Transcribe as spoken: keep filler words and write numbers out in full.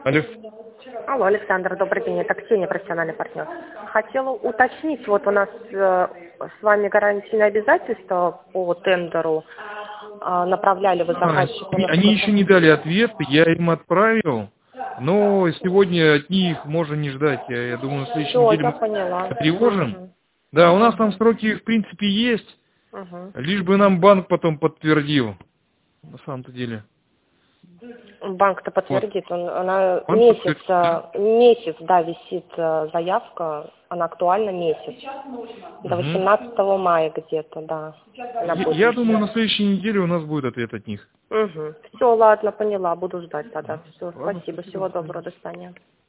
Алло. Алло, Александр, добрый день. Это Ксения, профессиональный партнер. Хотела уточнить, вот у нас э, с вами гарантийные обязательства по тендеру. Э, направляли вы А, заказчику на они еще не дали согласование. ответ, я им отправил, но сегодня от них можно не ждать. Я, я думаю, на следующей Все, неделе я мы поняла. тревожим. Угу. Да, у нас там Угу. сроки в принципе есть, Угу. лишь бы нам банк потом подтвердил, на самом-то деле. Банк-то Вот. подтвердит, он, она Банк месяц, подтвердит, да? э, месяц, да, висит э, заявка, она актуальна месяц, до Угу. восемнадцатого мая где-то, да, она Я, будет я думаю, на висеть. следующей неделе у нас будет ответ от них. Угу. Все, ладно, поняла, буду ждать тогда. Все, Ладно, спасибо, спасибо, всего до свидания. доброго, до свидания.